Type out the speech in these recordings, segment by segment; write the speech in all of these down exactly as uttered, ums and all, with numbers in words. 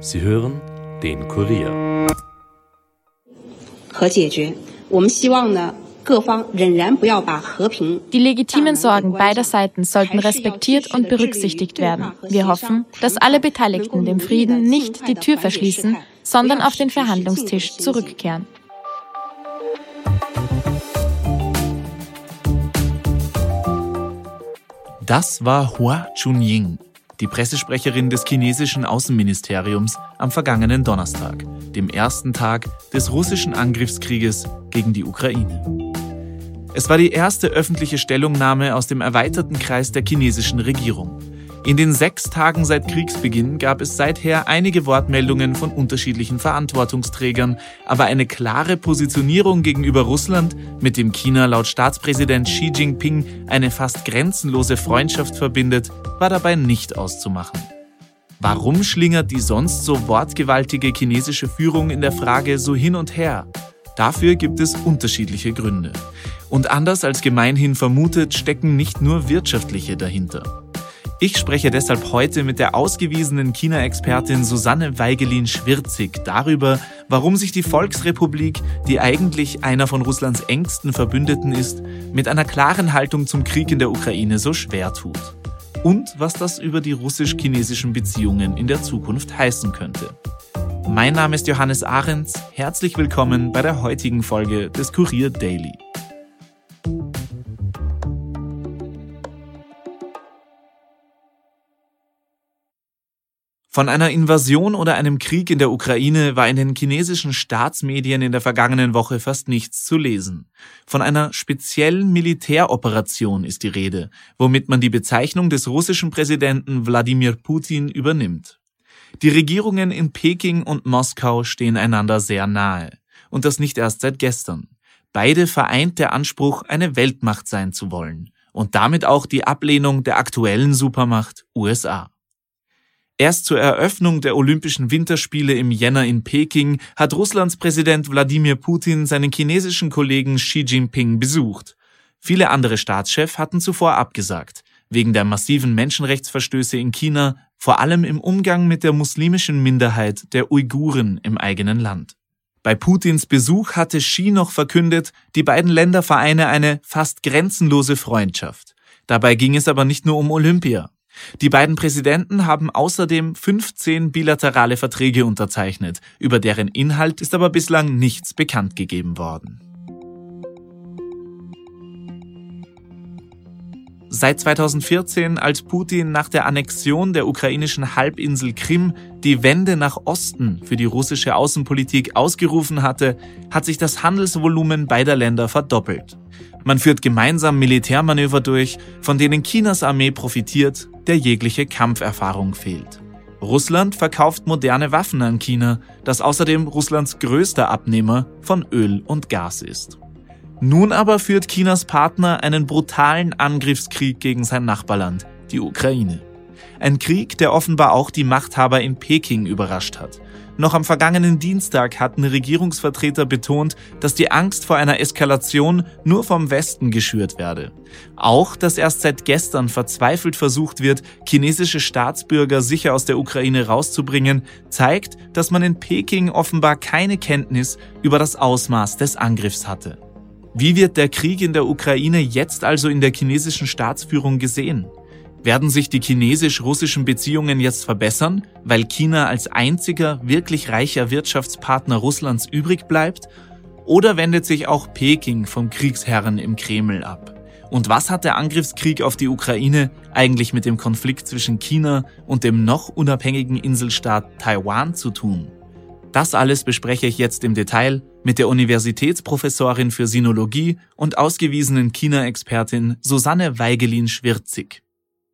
Sie hören den Kurier. Die legitimen Sorgen beider Seiten sollten respektiert und berücksichtigt werden. Wir hoffen, dass alle Beteiligten dem Frieden nicht die Tür verschließen, sondern auf den Verhandlungstisch zurückkehren. Das war Hua Chunying, die Pressesprecherin des chinesischen Außenministeriums am vergangenen Donnerstag, dem ersten Tag des russischen Angriffskrieges gegen die Ukraine. Es war die erste öffentliche Stellungnahme aus dem erweiterten Kreis der chinesischen Regierung. In den sechs Tagen seit Kriegsbeginn gab es seither einige Wortmeldungen von unterschiedlichen Verantwortungsträgern, aber eine klare Positionierung gegenüber Russland, mit dem China laut Staatspräsident Xi Jinping eine fast grenzenlose Freundschaft verbindet, war dabei nicht auszumachen. Warum schlingert die sonst so wortgewaltige chinesische Führung in der Frage so hin und her? Dafür gibt es unterschiedliche Gründe. Und anders als gemeinhin vermutet, stecken nicht nur wirtschaftliche dahinter. Ich spreche deshalb heute mit der ausgewiesenen China-Expertin Susanne Weigelin-Schwirzig darüber, warum sich die Volksrepublik, die eigentlich einer von Russlands engsten Verbündeten ist, mit einer klaren Haltung zum Krieg in der Ukraine so schwer tut. Und was das über die russisch-chinesischen Beziehungen in der Zukunft heißen könnte. Mein Name ist Johannes Ahrens. Herzlich willkommen bei der heutigen Folge des Kurier Daily. Von einer Invasion oder einem Krieg in der Ukraine war in den chinesischen Staatsmedien in der vergangenen Woche fast nichts zu lesen. Von einer speziellen Militäroperation ist die Rede, womit man die Bezeichnung des russischen Präsidenten Wladimir Putin übernimmt. Die Regierungen in Peking und Moskau stehen einander sehr nahe. Und das nicht erst seit gestern. Beide vereint der Anspruch, eine Weltmacht sein zu wollen. Und damit auch die Ablehnung der aktuellen Supermacht U S A. Erst zur Eröffnung der Olympischen Winterspiele im Jänner in Peking hat Russlands Präsident Wladimir Putin seinen chinesischen Kollegen Xi Jinping besucht. Viele andere Staatschefs hatten zuvor abgesagt, wegen der massiven Menschenrechtsverstöße in China, vor allem im Umgang mit der muslimischen Minderheit der Uiguren im eigenen Land. Bei Putins Besuch hatte Xi noch verkündet, die beiden Länder vereine eine fast grenzenlose Freundschaft. Dabei ging es aber nicht nur um Olympia. Die beiden Präsidenten haben außerdem fünfzehn bilaterale Verträge unterzeichnet, über deren Inhalt ist aber bislang nichts bekannt gegeben worden. Seit zweitausendvierzehn, als Putin nach der Annexion der ukrainischen Halbinsel Krim die Wende nach Osten für die russische Außenpolitik ausgerufen hatte, hat sich das Handelsvolumen beider Länder verdoppelt. Man führt gemeinsam Militärmanöver durch, von denen Chinas Armee profitiert, der jegliche Kampferfahrung fehlt. Russland verkauft moderne Waffen an China, das außerdem Russlands größter Abnehmer von Öl und Gas ist. Nun aber führt Chinas Partner einen brutalen Angriffskrieg gegen sein Nachbarland, die Ukraine. Ein Krieg, der offenbar auch die Machthaber in Peking überrascht hat. Noch am vergangenen Dienstag hatten Regierungsvertreter betont, dass die Angst vor einer Eskalation nur vom Westen geschürt werde. Auch, dass erst seit gestern verzweifelt versucht wird, chinesische Staatsbürger sicher aus der Ukraine rauszubringen, zeigt, dass man in Peking offenbar keine Kenntnis über das Ausmaß des Angriffs hatte. Wie wird der Krieg in der Ukraine jetzt also in der chinesischen Staatsführung gesehen? Werden sich die chinesisch-russischen Beziehungen jetzt verbessern, weil China als einziger wirklich reicher Wirtschaftspartner Russlands übrig bleibt? Oder wendet sich auch Peking vom Kriegsherren im Kreml ab? Und was hat der Angriffskrieg auf die Ukraine eigentlich mit dem Konflikt zwischen China und dem noch unabhängigen Inselstaat Taiwan zu tun? Das alles bespreche ich jetzt im Detail mit der Universitätsprofessorin für Sinologie und ausgewiesenen China-Expertin Susanne Weigelin-Schwirzig.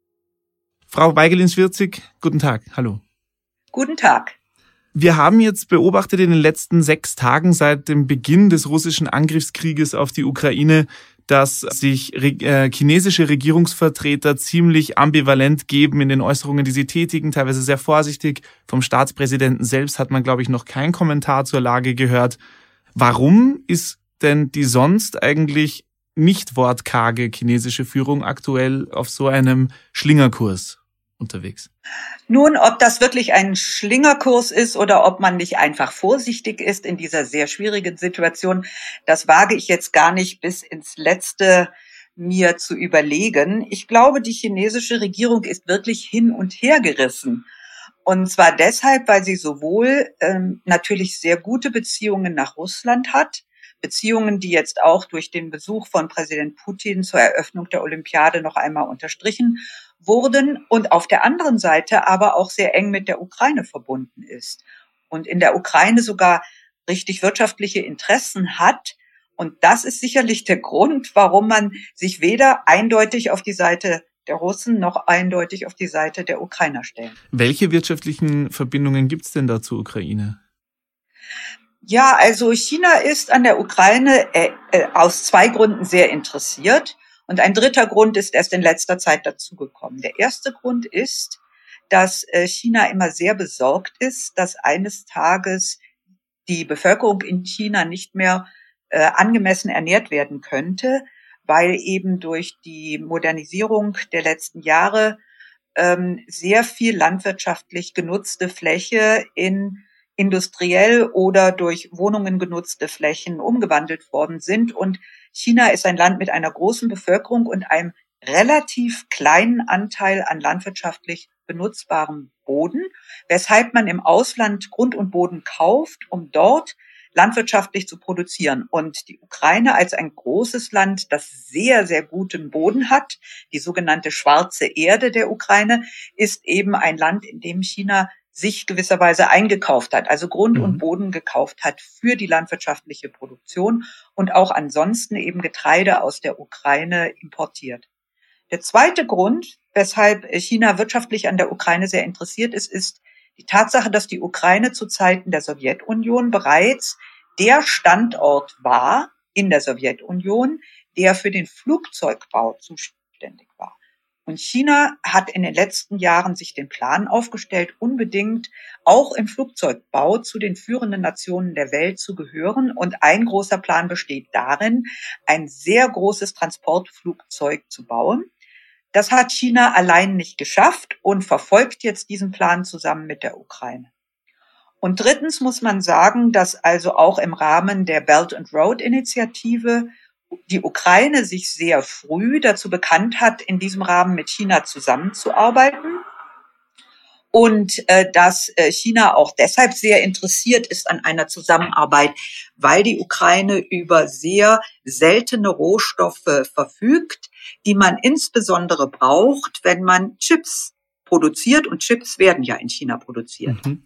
Frau Weigelin-Schwirzig, guten Tag, hallo. Guten Tag. Wir haben jetzt beobachtet in den letzten sechs Tagen seit dem Beginn des russischen Angriffskrieges auf die Ukraine, dass sich äh, chinesische Regierungsvertreter ziemlich ambivalent geben in den Äußerungen, die sie tätigen, teilweise sehr vorsichtig. Vom Staatspräsidenten selbst hat man, glaube ich, noch keinen Kommentar zur Lage gehört. Warum ist denn die sonst eigentlich nicht wortkarge chinesische Führung aktuell auf so einem Schlingerkurs? unterwegs? Nun, ob das wirklich ein Schlingerkurs ist oder ob man nicht einfach vorsichtig ist in dieser sehr schwierigen Situation, das wage ich jetzt gar nicht bis ins Letzte mir zu überlegen. Ich glaube, die chinesische Regierung ist wirklich hin und her gerissen. Und zwar deshalb, weil sie sowohl ähm, natürlich sehr gute Beziehungen nach Russland hat, Beziehungen, die jetzt auch durch den Besuch von Präsident Putin zur Eröffnung der Olympiade noch einmal unterstrichen wurden, und auf der anderen Seite aber auch sehr eng mit der Ukraine verbunden ist und in der Ukraine sogar richtig wirtschaftliche Interessen hat. Und das ist sicherlich der Grund, warum man sich weder eindeutig auf die Seite der Russen noch eindeutig auf die Seite der Ukrainer stellen. Welche wirtschaftlichen Verbindungen gibt es denn da zur Ukraine? Ja, also China ist an der Ukraine äh, äh, aus zwei Gründen sehr interessiert. Und ein dritter Grund ist erst in letzter Zeit dazugekommen. Der erste Grund ist, dass äh, China immer sehr besorgt ist, dass eines Tages die Bevölkerung in China nicht mehr äh, angemessen ernährt werden könnte, weil eben durch die Modernisierung der letzten Jahre ähm, sehr viel landwirtschaftlich genutzte Fläche in industriell oder durch Wohnungen genutzte Flächen umgewandelt worden sind. Und China ist ein Land mit einer großen Bevölkerung und einem relativ kleinen Anteil an landwirtschaftlich benutzbarem Boden, weshalb man im Ausland Grund und Boden kauft, um dort landwirtschaftlich zu produzieren. Und die Ukraine als ein großes Land, das sehr, sehr guten Boden hat, die sogenannte schwarze Erde der Ukraine, ist eben ein Land, in dem China sich gewisserweise eingekauft hat, also Grund und Boden gekauft hat für die landwirtschaftliche Produktion und auch ansonsten eben Getreide aus der Ukraine importiert. Der zweite Grund, weshalb China wirtschaftlich an der Ukraine sehr interessiert ist, ist die Tatsache, dass die Ukraine zu Zeiten der Sowjetunion bereits der Standort war in der Sowjetunion, der für den Flugzeugbau zuständig war. Und China hat in den letzten Jahren sich den Plan aufgestellt, unbedingt auch im Flugzeugbau zu den führenden Nationen der Welt zu gehören. Und ein großer Plan besteht darin, ein sehr großes Transportflugzeug zu bauen. Das hat China allein nicht geschafft und verfolgt jetzt diesen Plan zusammen mit der Ukraine. Und drittens muss man sagen, dass also auch im Rahmen der Belt and Road Initiative die Ukraine sich sehr früh dazu bekannt hat, in diesem Rahmen mit China zusammenzuarbeiten. Und äh, dass äh, China auch deshalb sehr interessiert ist an einer Zusammenarbeit, weil die Ukraine über sehr seltene Rohstoffe verfügt, die man insbesondere braucht, wenn man Chips produziert. Und Chips werden ja in China produziert. Mhm.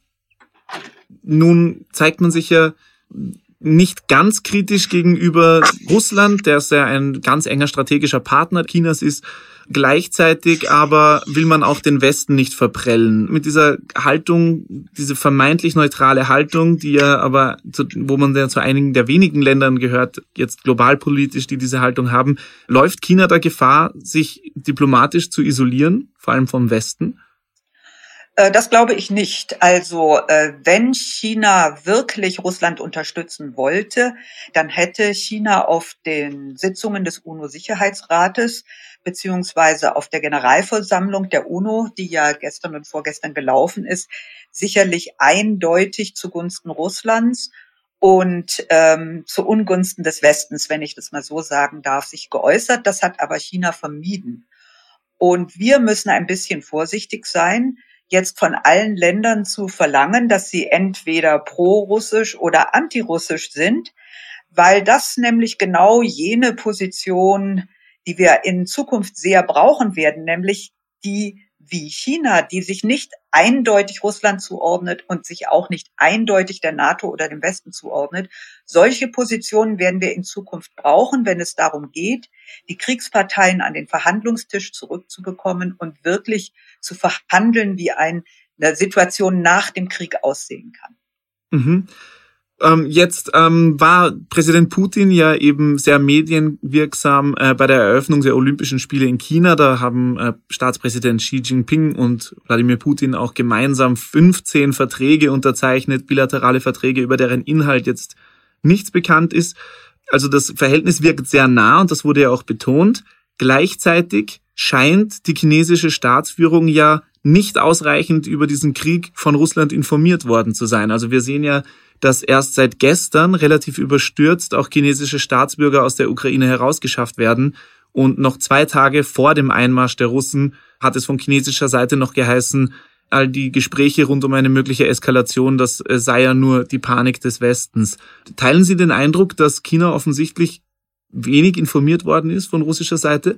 Nun zeigt man sich ja nicht ganz kritisch gegenüber Russland, der ja ein ganz enger strategischer Partner Chinas ist. Gleichzeitig aber will man auch den Westen nicht verprellen. Mit dieser Haltung, diese vermeintlich neutrale Haltung, die ja aber, zu, wo man ja zu einigen der wenigen Ländern gehört, jetzt globalpolitisch, die diese Haltung haben, läuft China da Gefahr, sich diplomatisch zu isolieren, vor allem vom Westen? Das glaube ich nicht. Also wenn China wirklich Russland unterstützen wollte, dann hätte China auf den Sitzungen des UNO-Sicherheitsrates beziehungsweise auf der Generalversammlung der UNO, die ja gestern und vorgestern gelaufen ist, sicherlich eindeutig zugunsten Russlands und ähm, zu Ungunsten des Westens, wenn ich das mal so sagen darf, sich geäußert. Das hat aber China vermieden. Und wir müssen ein bisschen vorsichtig sein, jetzt von allen Ländern zu verlangen, dass sie entweder pro-russisch oder anti-russisch sind, weil das nämlich genau jene Position, die wir in Zukunft sehr brauchen werden, nämlich die wie China, die sich nicht eindeutig Russland zuordnet und sich auch nicht eindeutig der NATO oder dem Westen zuordnet. Solche Positionen werden wir in Zukunft brauchen, wenn es darum geht, die Kriegsparteien an den Verhandlungstisch zurückzubekommen und wirklich zu verhandeln, wie eine Situation nach dem Krieg aussehen kann. Mhm. Ähm, jetzt ähm, war Präsident Putin ja eben sehr medienwirksam äh, bei der Eröffnung der Olympischen Spiele in China. Da haben äh, Staatspräsident Xi Jinping und Wladimir Putin auch gemeinsam fünfzehn Verträge unterzeichnet, bilaterale Verträge, über deren Inhalt jetzt nichts bekannt ist. Also das Verhältnis wirkt sehr nah und das wurde ja auch betont. Gleichzeitig scheint die chinesische Staatsführung ja nicht ausreichend über diesen Krieg von Russland informiert worden zu sein. Also wir sehen ja, dass erst seit gestern relativ überstürzt auch chinesische Staatsbürger aus der Ukraine herausgeschafft werden. Und noch zwei Tage vor dem Einmarsch der Russen hat es von chinesischer Seite noch geheißen, all die Gespräche rund um eine mögliche Eskalation, das sei ja nur die Panik des Westens. Teilen Sie den Eindruck, dass China offensichtlich wenig informiert worden ist von russischer Seite?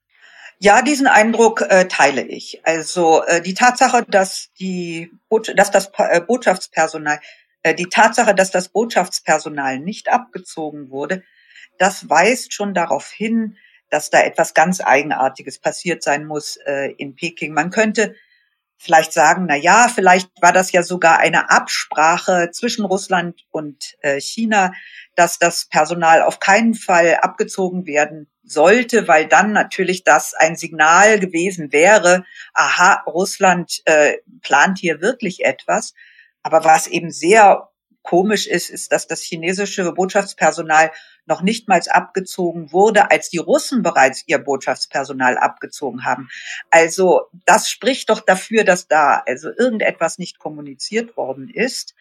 Ja, diesen Eindruck äh, teile ich. Also äh, die Tatsache, dass die dass das äh, Botschaftspersonal äh, die Tatsache, dass das Botschaftspersonal nicht abgezogen wurde, das weist schon darauf hin, dass da etwas ganz Eigenartiges passiert sein muss äh, in Peking. Man könnte vielleicht sagen, na ja, vielleicht war das ja sogar eine Absprache zwischen Russland und äh, China, dass das Personal auf keinen Fall abgezogen werden sollte, weil dann natürlich das ein Signal gewesen wäre, aha, Russland äh, plant hier wirklich etwas. Aber was eben sehr komisch ist, ist, dass das chinesische Botschaftspersonal noch nicht mal abgezogen wurde, als die Russen bereits ihr Botschaftspersonal abgezogen haben. Also das spricht doch dafür, dass da also irgendetwas nicht kommuniziert worden ist.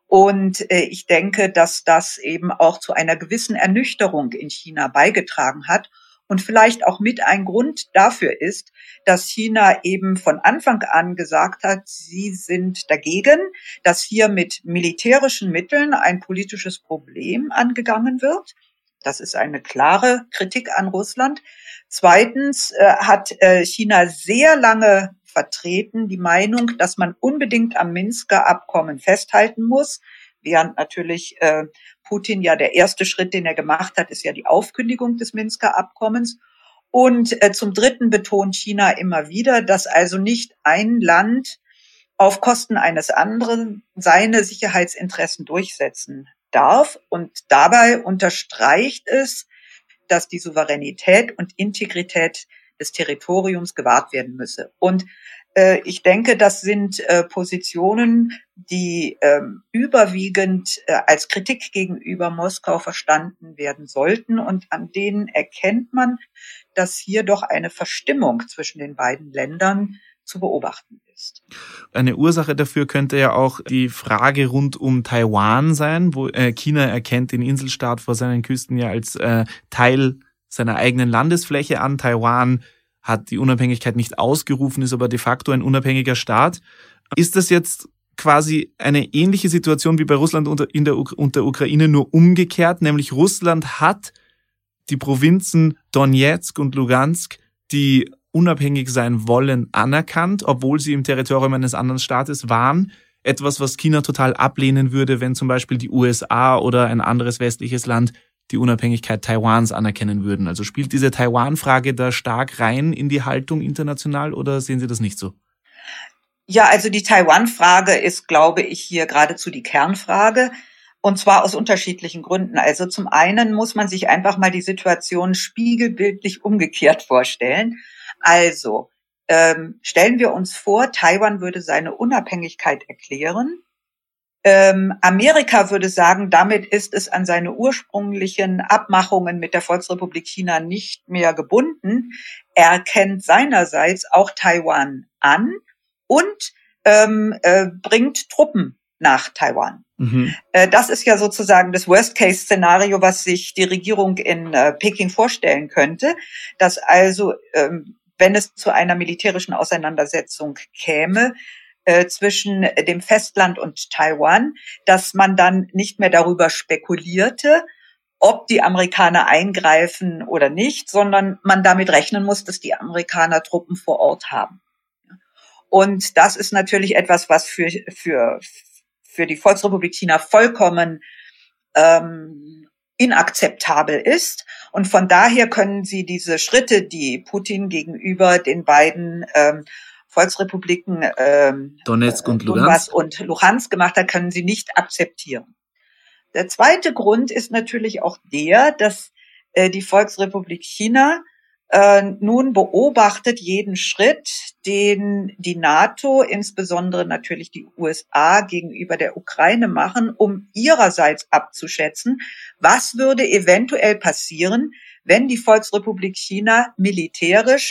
Und äh, ich denke, dass das eben auch zu einer gewissen Ernüchterung in China beigetragen hat und vielleicht auch mit ein Grund dafür ist, dass China eben von Anfang an gesagt hat, sie sind dagegen, dass hier mit militärischen Mitteln ein politisches Problem angegangen wird. Das ist eine klare Kritik an Russland. Zweitens äh, hat äh, China sehr lange vertreten die Meinung, dass man unbedingt am Minsker Abkommen festhalten muss, während natürlich äh, Putin ja der erste Schritt, den er gemacht hat, ist ja die Aufkündigung des Minsker Abkommens. Und äh, zum Dritten betont China immer wieder, dass also nicht ein Land auf Kosten eines anderen seine Sicherheitsinteressen durchsetzen darf. Und dabei unterstreicht es, dass die Souveränität und Integrität des Territoriums gewahrt werden müsse. Und äh, ich denke, das sind äh, Positionen, die äh, überwiegend äh, als Kritik gegenüber Moskau verstanden werden sollten. Und an denen erkennt man, dass hier doch eine Verstimmung zwischen den beiden Ländern zu beobachten ist. Eine Ursache dafür könnte ja auch die Frage rund um Taiwan sein, wo äh, China erkennt den Inselstaat vor seinen Küsten ja als äh, Teil seiner eigenen Landesfläche an. Taiwan hat die Unabhängigkeit nicht ausgerufen, ist aber de facto ein unabhängiger Staat. Ist das jetzt quasi eine ähnliche Situation wie bei Russland und in der, und der Ukraine, nur umgekehrt? Nämlich Russland hat die Provinzen Donetsk und Lugansk, die unabhängig sein wollen, anerkannt, obwohl sie im Territorium eines anderen Staates waren. Etwas, was China total ablehnen würde, wenn zum Beispiel die U S A oder ein anderes westliches Land die Unabhängigkeit Taiwans anerkennen würden. Also spielt diese Taiwan-Frage da stark rein in die Haltung international oder sehen Sie das nicht so? Ja, also die Taiwan-Frage ist, glaube ich, hier geradezu die Kernfrage. Und zwar aus unterschiedlichen Gründen. Also zum einen muss man sich einfach mal die Situation spiegelbildlich umgekehrt vorstellen. Also ähm, stellen wir uns vor, Taiwan würde seine Unabhängigkeit erklären. Ähm, Amerika würde sagen, damit ist es an seine ursprünglichen Abmachungen mit der Volksrepublik China nicht mehr gebunden. Er erkennt seinerseits auch Taiwan an und ähm, äh, bringt Truppen nach Taiwan. Mhm. Äh, das ist ja sozusagen das Worst-Case-Szenario, was sich die Regierung in äh, Peking vorstellen könnte, dass also, ähm, wenn es zu einer militärischen Auseinandersetzung käme, Äh, zwischen dem Festland und Taiwan, dass man dann nicht mehr darüber spekulierte, ob die Amerikaner eingreifen oder nicht, sondern man damit rechnen muss, dass die Amerikaner Truppen vor Ort haben. Und das ist natürlich etwas, was für für für die Volksrepublik China vollkommen ähm, inakzeptabel ist. Und von daher können sie diese Schritte, die Putin gegenüber den beiden ähm, Volksrepubliken ähm, Donetsk und Lugansk und Luhansk gemacht hat, können sie nicht akzeptieren. Der zweite Grund ist natürlich auch der, dass äh, die Volksrepublik China äh, nun beobachtet jeden Schritt, den die NATO, insbesondere natürlich die U S A, gegenüber der Ukraine machen, um ihrerseits abzuschätzen, was würde eventuell passieren, wenn die Volksrepublik China militärisch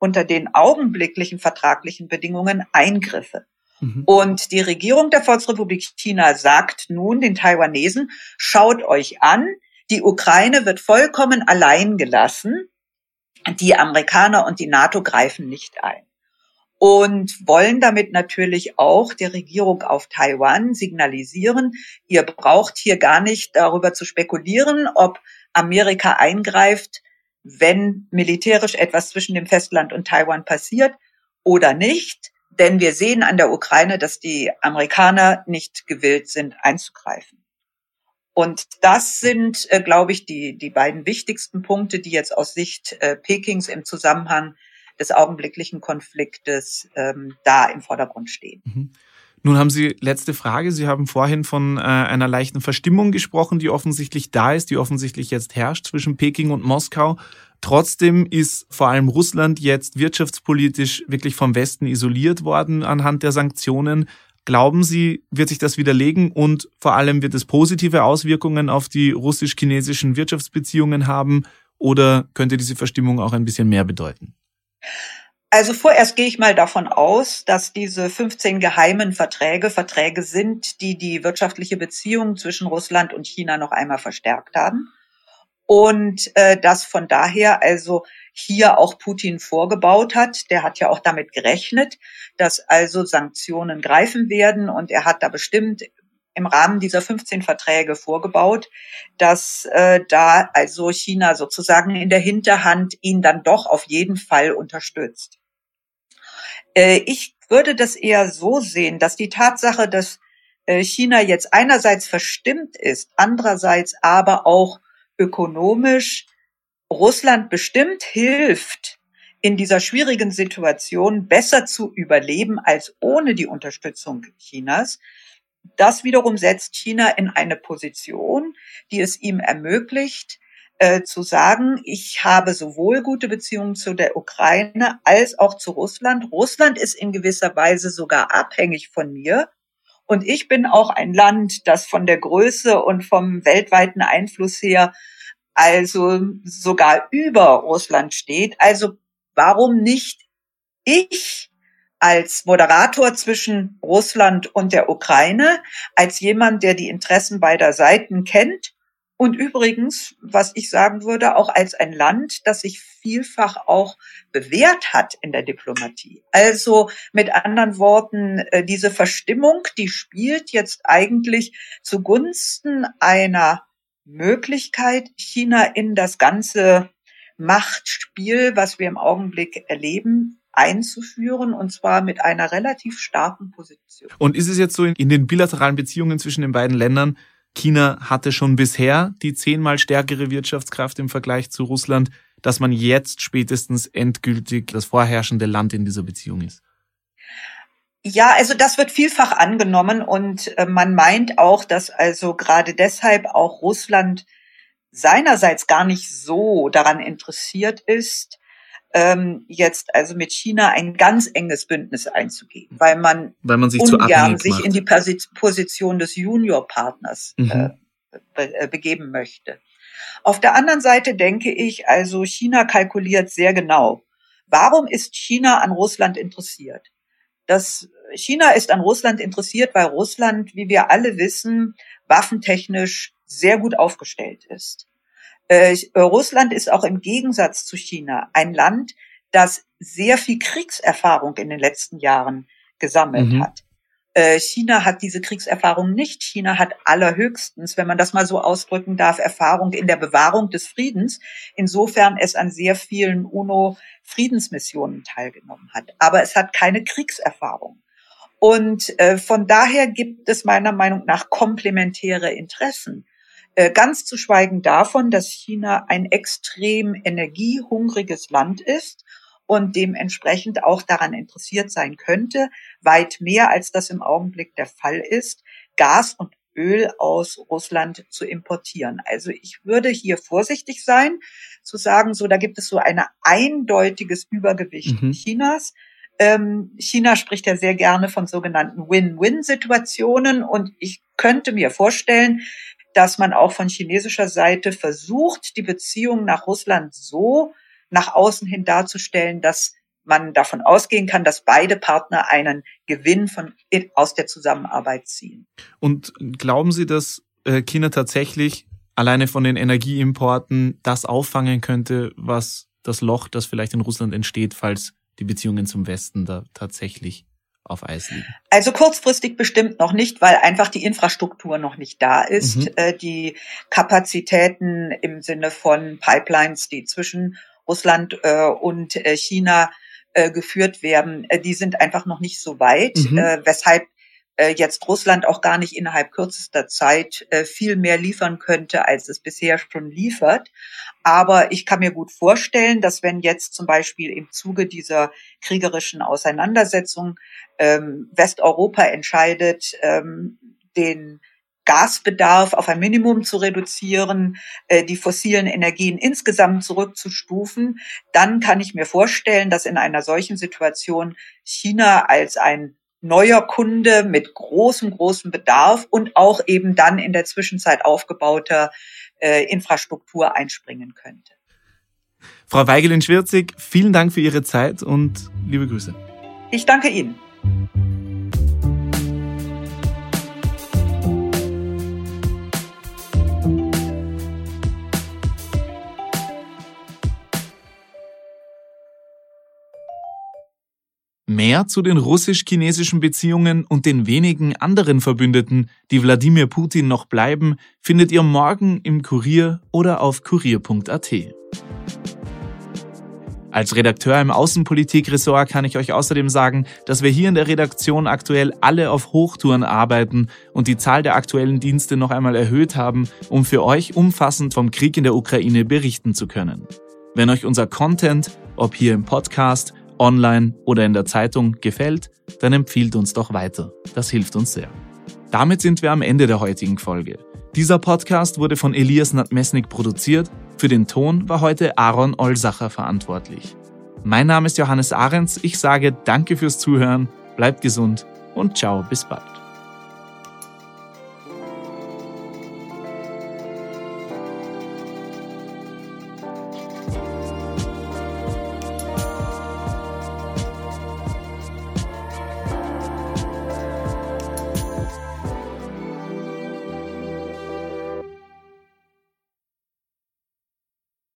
unter den augenblicklichen vertraglichen Bedingungen Eingriffe. Mhm. Und die Regierung der Volksrepublik China sagt nun den Taiwanesen, schaut euch an, die Ukraine wird vollkommen allein gelassen, die Amerikaner und die NATO greifen nicht ein. Und wollen damit natürlich auch der Regierung auf Taiwan signalisieren, ihr braucht hier gar nicht darüber zu spekulieren, ob Amerika eingreift, wenn militärisch etwas zwischen dem Festland und Taiwan passiert oder nicht. Denn wir sehen an der Ukraine, dass die Amerikaner nicht gewillt sind, einzugreifen. Und das sind, äh, glaube ich, die, die beiden wichtigsten Punkte, die jetzt aus Sicht äh, Pekings im Zusammenhang des augenblicklichen Konfliktes ähm, da im Vordergrund stehen. Mhm. Nun haben Sie, letzte Frage, Sie haben vorhin von äh, einer leichten Verstimmung gesprochen, die offensichtlich da ist, die offensichtlich jetzt herrscht zwischen Peking und Moskau. Trotzdem ist vor allem Russland jetzt wirtschaftspolitisch wirklich vom Westen isoliert worden anhand der Sanktionen. Glauben Sie, wird sich das widerlegen und vor allem wird es positive Auswirkungen auf die russisch-chinesischen Wirtschaftsbeziehungen haben oder könnte diese Verstimmung auch ein bisschen mehr bedeuten? Also vorerst gehe ich mal davon aus, dass diese fünfzehn geheimen Verträge Verträge sind, die die wirtschaftliche Beziehung zwischen Russland und China noch einmal verstärkt haben. Und äh, dass von daher also hier auch Putin vorgebaut hat. Der hat ja auch damit gerechnet, dass also Sanktionen greifen werden. Und er hat da bestimmt im Rahmen dieser fünfzehn Verträge vorgebaut, dass äh, da also China sozusagen in der Hinterhand ihn dann doch auf jeden Fall unterstützt. Äh, ich würde das eher so sehen, dass die Tatsache, dass äh, China jetzt einerseits verstimmt ist, andererseits aber auch ökonomisch Russland bestimmt hilft, in dieser schwierigen Situation besser zu überleben als ohne die Unterstützung Chinas. Das wiederum setzt China in eine Position, die es ihm ermöglicht, äh, zu sagen, ich habe sowohl gute Beziehungen zu der Ukraine als auch zu Russland. Russland ist in gewisser Weise sogar abhängig von mir. Und ich bin auch ein Land, das von der Größe und vom weltweiten Einfluss her also sogar über Russland steht. Also warum nicht ich als Moderator zwischen Russland und der Ukraine, als jemand, der die Interessen beider Seiten kennt und übrigens, was ich sagen würde, auch als ein Land, das sich vielfach auch bewährt hat in der Diplomatie. Also mit anderen Worten, diese Verstimmung, die spielt jetzt eigentlich zugunsten einer Möglichkeit, China in das ganze Machtspiel, was wir im Augenblick erleben, einzuführen, und zwar mit einer relativ starken Position. Und ist es jetzt so in den bilateralen Beziehungen zwischen den beiden Ländern, China hatte schon bisher die zehnmal stärkere Wirtschaftskraft im Vergleich zu Russland, dass man jetzt spätestens endgültig das vorherrschende Land in dieser Beziehung ist? Ja, also das wird vielfach angenommen und äh, man meint auch, dass also gerade deshalb auch Russland seinerseits gar nicht so daran interessiert ist, ähm, jetzt also mit China ein ganz enges Bündnis einzugehen, weil man, weil man sich ungern zu sich macht. in die Position des Juniorpartners Mhm. äh, be- begeben möchte. Auf der anderen Seite denke ich, also China kalkuliert sehr genau. Warum ist China an Russland interessiert? Das China ist an Russland interessiert, weil Russland, wie wir alle wissen, waffentechnisch sehr gut aufgestellt ist. Äh, Russland ist auch im Gegensatz zu China ein Land, das sehr viel Kriegserfahrung in den letzten Jahren gesammelt Mhm. hat. Äh, China hat diese Kriegserfahrung nicht. China hat allerhöchstens, wenn man das mal so ausdrücken darf, Erfahrung in der Bewahrung des Friedens, insofern es an sehr vielen UNO-Friedensmissionen teilgenommen hat. Aber es hat keine Kriegserfahrung. Und äh, von daher gibt es meiner Meinung nach komplementäre Interessen. Äh, ganz zu schweigen davon, dass China ein extrem energiehungriges Land ist und dementsprechend auch daran interessiert sein könnte, weit mehr als das im Augenblick der Fall ist, Gas und Öl aus Russland zu importieren. Also ich würde hier vorsichtig sein, zu sagen, so da gibt es so ein eindeutiges Übergewicht Mhm. Chinas. Ähm, China spricht ja sehr gerne von sogenannten Win-Win-Situationen und ich könnte mir vorstellen, dass man auch von chinesischer Seite versucht, die Beziehung nach Russland so nach außen hin darzustellen, dass man davon ausgehen kann, dass beide Partner einen Gewinn von, aus der Zusammenarbeit ziehen. Und glauben Sie, dass China tatsächlich alleine von den Energieimporten das auffangen könnte, was das Loch, das vielleicht in Russland entsteht, falls die Beziehungen zum Westen da tatsächlich auf Eis liegen? Also kurzfristig bestimmt noch nicht, weil einfach die Infrastruktur noch nicht da ist. Mhm. Äh, die Kapazitäten im Sinne von Pipelines, die zwischen Russland äh, und äh, China äh, geführt werden, äh, die sind einfach noch nicht so weit, mhm. äh, weshalb äh, jetzt Russland auch gar nicht innerhalb kürzester Zeit äh, viel mehr liefern könnte, als es bisher schon liefert. Aber ich kann mir gut vorstellen, dass wenn jetzt zum Beispiel im Zuge dieser kriegerischen Auseinandersetzung ähm, Westeuropa entscheidet, ähm, den Gasbedarf auf ein Minimum zu reduzieren, äh, die fossilen Energien insgesamt zurückzustufen, dann kann ich mir vorstellen, dass in einer solchen Situation China als ein neuer Kunde mit großem, großem Bedarf und auch eben dann in der Zwischenzeit aufgebauter äh, Infrastruktur einspringen könnte. Frau Weigelin-Schwirtzig, vielen Dank für Ihre Zeit und liebe Grüße. Ich danke Ihnen. Mehr zu den russisch-chinesischen Beziehungen und den wenigen anderen Verbündeten, die Wladimir Putin noch bleiben, findet ihr morgen im Kurier oder auf kurier punkt a t. Als Redakteur im Außenpolitik-Ressort kann ich euch außerdem sagen, dass wir hier in der Redaktion aktuell alle auf Hochtouren arbeiten und die Zahl der aktuellen Dienste noch einmal erhöht haben, um für euch umfassend vom Krieg in der Ukraine berichten zu können. Wenn euch unser Content, ob hier im Podcast, online oder in der Zeitung, gefällt, dann empfiehlt uns doch weiter. Das hilft uns sehr. Damit sind wir am Ende der heutigen Folge. Dieser Podcast wurde von Elias Nadmesnik produziert. Für den Ton war heute Aaron Olsacher verantwortlich. Mein Name ist Johannes Ahrens. Ich sage danke fürs Zuhören, bleibt gesund und ciao, bis bald.